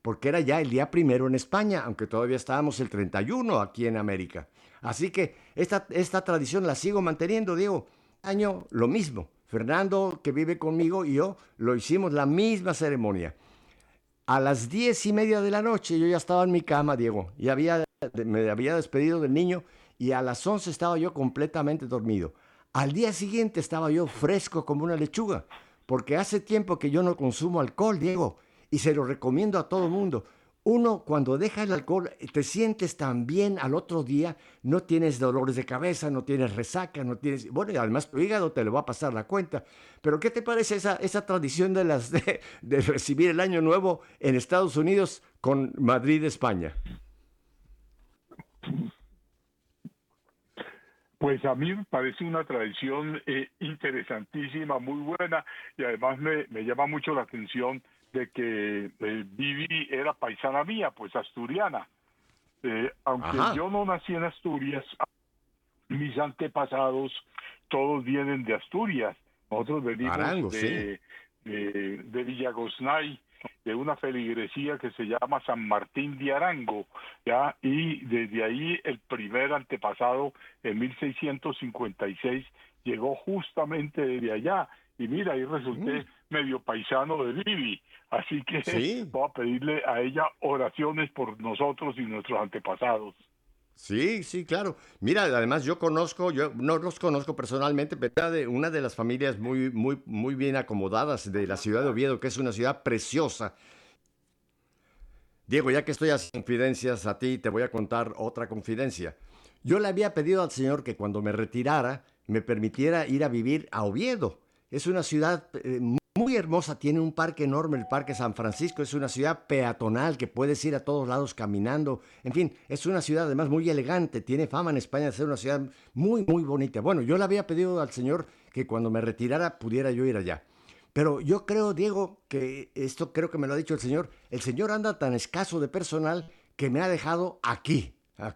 porque era ya el día 1 en España, aunque todavía estábamos el 31 aquí en América. Así que esta tradición la sigo manteniendo, Diego. Año lo mismo. Fernando, que vive conmigo, y yo lo hicimos la misma ceremonia. A las 10:30 de la noche yo ya estaba en mi cama, Diego. Me había despedido del niño y a las 11 estaba yo completamente dormido. Al día siguiente estaba yo fresco como una lechuga, porque hace tiempo que yo no consumo alcohol, Diego, y se lo recomiendo a todo mundo. Uno, cuando deja el alcohol, te sientes tan bien al otro día, no tienes dolores de cabeza, no tienes resaca, no tienes... Bueno, y además tu hígado te lo va a pasar la cuenta. Pero ¿qué te parece esa tradición de recibir el Año Nuevo en Estados Unidos con Madrid, España? Pues a mí me parece una tradición interesantísima, muy buena, y además me llama mucho la atención de que Vivi era paisana mía, pues asturiana. Aunque yo no nací en Asturias, mis antepasados todos vienen de Asturias. Nosotros venimos de Villagoznay, de una feligresía que se llama San Martín de Arango, ¿ya? Y desde ahí el primer antepasado en 1656 llegó justamente desde allá. Y mira, ahí resulté medio paisano de Vivi. Así que voy a pedirle a ella oraciones por nosotros y nuestros antepasados. Sí, sí, claro. Mira, además yo no los conozco personalmente, pero de una de las familias muy bien acomodadas de la ciudad de Oviedo, que es una ciudad preciosa. Diego, ya que estoy haciendo confidencias a ti, te voy a contar otra confidencia. Yo le había pedido al Señor que cuando me retirara, me permitiera ir a vivir a Oviedo. Es una ciudad muy hermosa, tiene un parque enorme, el Parque San Francisco, es una ciudad peatonal que puedes ir a todos lados caminando. En fin, es una ciudad además muy elegante, tiene fama en España de ser una ciudad muy bonita. Bueno, yo le había pedido al Señor que cuando me retirara pudiera yo ir allá. Pero yo creo, Diego, que esto creo que me lo ha dicho el Señor anda tan escaso de personal que me ha dejado aquí,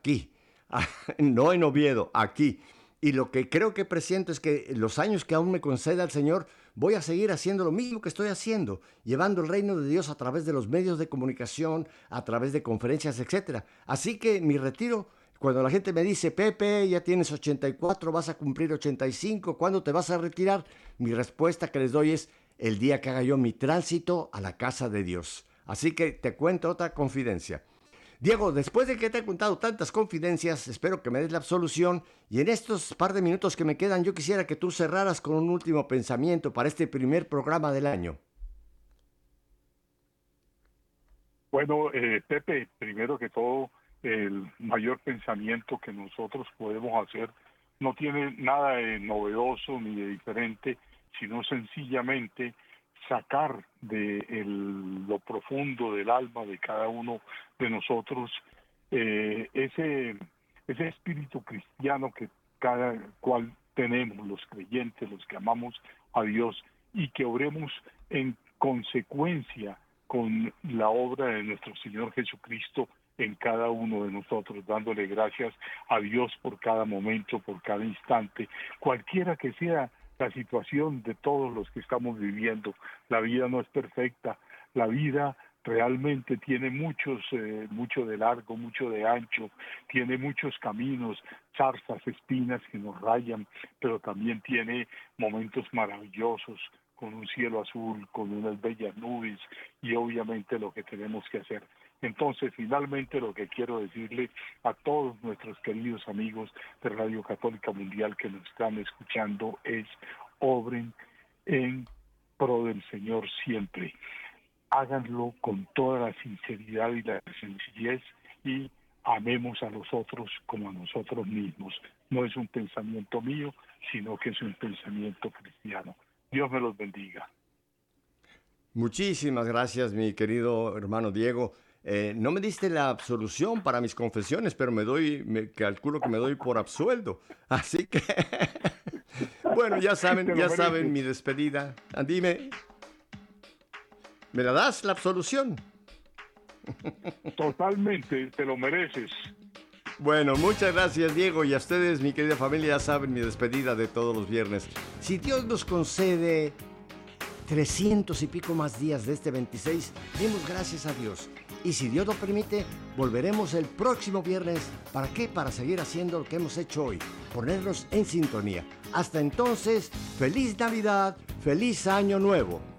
no en Oviedo, aquí. Y lo que creo que presiento es que los años que aún me conceda el Señor, voy a seguir haciendo lo mismo que estoy haciendo, llevando el reino de Dios a través de los medios de comunicación, a través de conferencias, etc. Así que mi retiro, cuando la gente me dice, Pepe, ya tienes 84, vas a cumplir 85, ¿cuándo te vas a retirar? Mi respuesta que les doy es el día que haga yo mi tránsito a la casa de Dios. Así que te cuento otra confidencia. Diego, después de que te he contado tantas confidencias, espero que me des la absolución y en estos par de minutos que me quedan yo quisiera que tú cerraras con un último pensamiento para este primer programa del año. Bueno, Pepe, primero que todo, el mayor pensamiento que nosotros podemos hacer no tiene nada de novedoso ni de diferente, sino sencillamente sacar de lo profundo del alma de cada uno de nosotros ese espíritu cristiano que cada cual tenemos, los creyentes, los que amamos a Dios, y que obremos en consecuencia con la obra de nuestro Señor Jesucristo en cada uno de nosotros, dándole gracias a Dios por cada momento, por cada instante, cualquiera que sea la situación de todos los que estamos viviendo. La vida no es perfecta, la vida realmente tiene mucho de largo, mucho de ancho, tiene muchos caminos, zarzas, espinas que nos rayan, pero también tiene momentos maravillosos, con un cielo azul, con unas bellas nubes y obviamente lo que tenemos que hacer. Entonces, finalmente lo que quiero decirle a todos nuestros queridos amigos de Radio Católica Mundial que nos están escuchando es: obren en pro del Señor siempre. Háganlo con toda la sinceridad y la sencillez y amemos a los otros como a nosotros mismos. No es un pensamiento mío, sino que es un pensamiento cristiano. Dios me los bendiga. Muchísimas gracias, mi querido hermano Diego. No me diste la absolución para mis confesiones, pero me calculo que me doy por absuelto. Así que, bueno, ya saben mi despedida. Dime, ¿me la das la absolución? Totalmente, te lo mereces. Bueno, muchas gracias, Diego, y a ustedes, mi querida familia, ya saben mi despedida de todos los viernes. Si Dios nos concede 300 y pico más días de este 26, demos gracias a Dios. Y si Dios lo permite, volveremos el próximo viernes. ¿Para qué? Para seguir haciendo lo que hemos hecho hoy, ponernos en sintonía. Hasta entonces, feliz Navidad, feliz Año Nuevo.